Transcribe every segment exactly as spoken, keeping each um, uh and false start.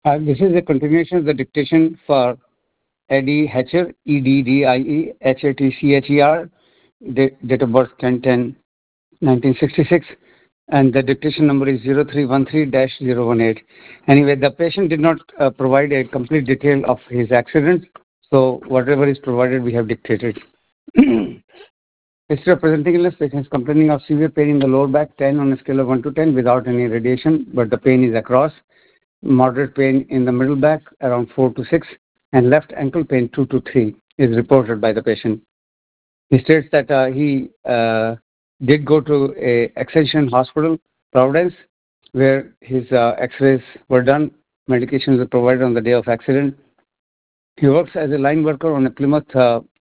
Uh, this is a continuation of the dictation for Eddie Hatcher, E D D I E H A T C H E R, date of birth ten ten nineteen sixty-six, and the dictation number is zero three one three dash zero one eight. Anyway, the patient did not uh, provide a complete detail of his accident, so whatever is provided we have dictated. History of presenting illness: patient is complaining of severe pain in the lower back, ten on a scale of one to ten without any radiation, but the pain is across. Moderate pain in the middle back around four to six, and left ankle pain two to three is reported by the patient. He states that uh, he uh, did go to a Extension Hospital, Providence, where his uh, x-rays were done, medications were provided on the day of accident. He works as a line worker on a Plymouth uh,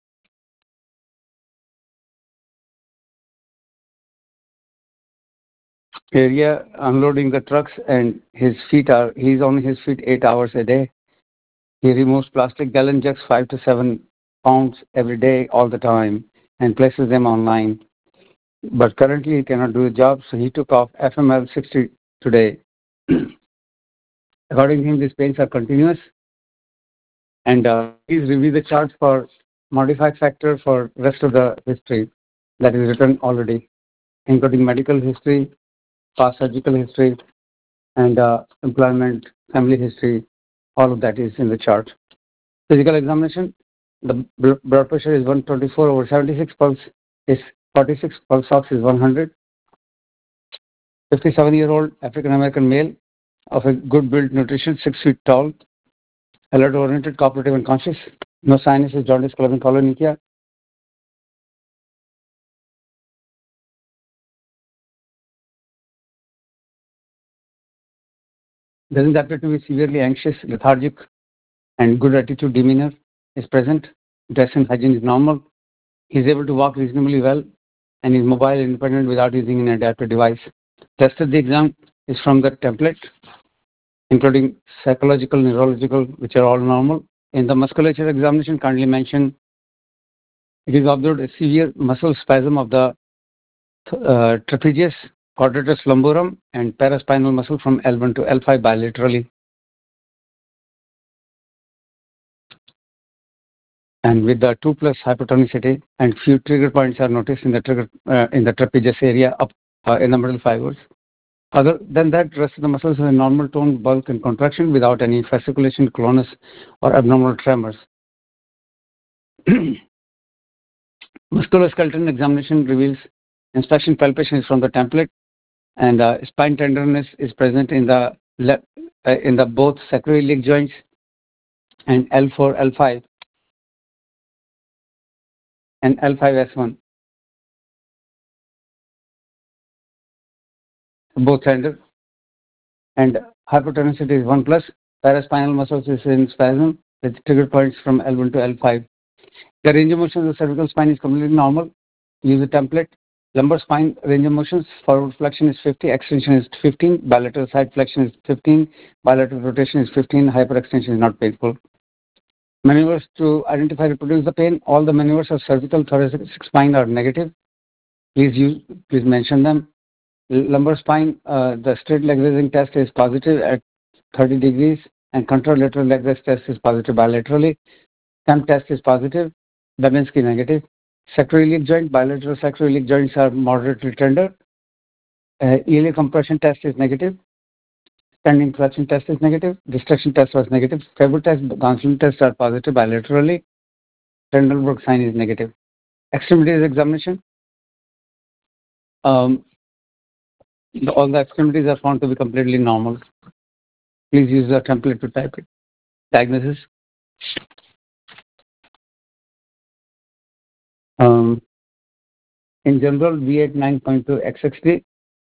area, unloading the trucks, and his feet are, he's on his feet eight hours a day. He removes plastic gallon jugs five to seven pounds every day, all the time, and places them online. But currently he cannot do the job, so he took off F M L sixty today. According to him, these pains are continuous. And uh, please review the chart for modified factor for rest of the history that is written already, including medical history, past surgical history, and uh, employment, family history. All of that is in the chart. Physical examination: the blood pressure is one twenty-four over seventy-six, pulse is forty-six, pulse ox is one hundred. fifty-seven-year-old African American male of a good build, nutrition, six feet tall, alert oriented, cooperative and conscious. No sinuses, jaundice, clubbing, colonychia. Doesn't appear to be severely anxious, lethargic, and good attitude demeanor is present. Dress and hygiene is normal. He is able to walk reasonably well and is mobile and independent without using an adaptive device. Rest of the exam is from the template, including psychological, neurological, which are all normal. In the musculature examination, kindly mention it is observed a severe muscle spasm of the uh, trapezius, quadratus lumborum, and paraspinal muscle from L one to L five bilaterally. And with the two plus hypertonicity, and few trigger points are noticed in the trigger uh, in the trapezius area up uh, in the middle fibers. Other than that, rest of the muscles have a normal tone, bulk, and contraction without any fasciculation, clonus, or abnormal tremors. Musculoskeletal examination reveals inspection palpation is from the template, and uh, spine tenderness is present in the left, uh, in the both sacroiliac joints and L four, L five, and L five S one. Both tender, and hypertonicity is one plus. Paraspinal muscles is in spasm with trigger points from L one to L five. The range of motion of the cervical spine is completely normal. Use the template. Lumbar spine range of motions: forward flexion is fifty, extension is fifteen, bilateral side flexion is fifteen, bilateral rotation is fifteen, hyperextension is not painful. Maneuvers to identify and reproduce the pain: all the maneuvers of cervical thoracic spine are negative. Please use, please mention them. Lumbar spine, uh, the straight leg raising test is positive at thirty degrees, and contralateral leg raise test is positive bilaterally. Thumb test is positive, Babinski negative. Sacroiliac joint, bilateral sacroiliac joints are moderately tender. Uh, iliac compression test is negative. Standing flexion test is negative. Distraction test was negative. Femoral test, Gonsalves test are positive bilaterally. Trendelenburg sign is negative. Extremities examination. Um, the, all the extremities are found to be completely normal. Please use the template to type it. Diagnosis. Um, in general, V eight nine point two X X D.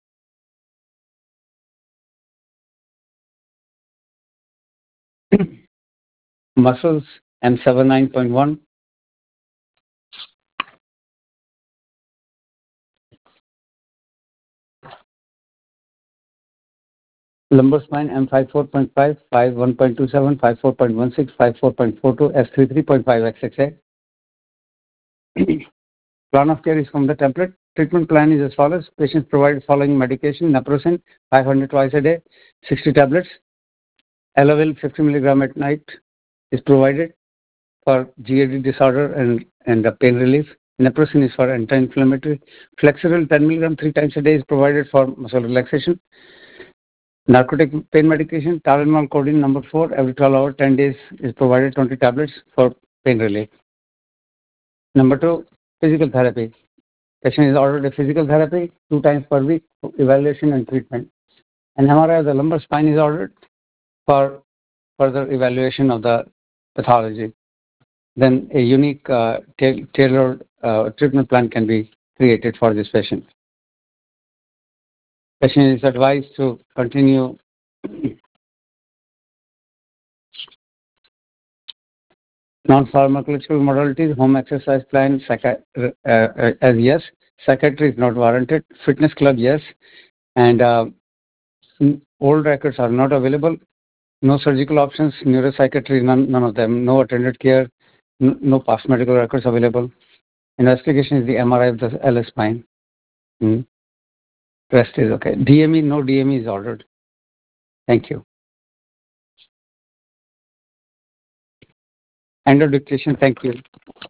Muscles M seven nine point one. Lumbar spine M fifty-four point five, five one point two seven, fifty-four point one six, fifty-four point four two, S thirty-three point five X X A. Plan of care is from the template. Treatment plan is as follows. Patients provide following medication: naproxen, five hundred twice a day, sixty tablets. Elavil fifty milligram at night is provided for G A D disorder and, and the pain relief. Naproxen is for anti-inflammatory. Flexeril ten milligram three times a day is provided for muscle relaxation. Narcotic pain medication, Tylenol codeine number four, every twelve hours, ten days is provided twenty tablets for pain relief. Number two, physical therapy. Patient is ordered a physical therapy two times per week for evaluation and treatment. An M R I of the lumbar spine is ordered for further evaluation of the pathology. Then a unique uh, ta- tailored uh, treatment plan can be created for this patient. Patient is advised to continue non-pharmacological modalities, home exercise plan, psychi- uh, uh, as yes. Psychiatry is not warranted. Fitness club, yes. And uh, old records are not available. No surgical options, neuropsychiatry, none, none of them. No attended care, n- no past medical records available. Investigation is the M R I of the L S spine. Hmm. Rest is okay. D M E, no D M E is ordered. Thank you. End of dictation. Thank you.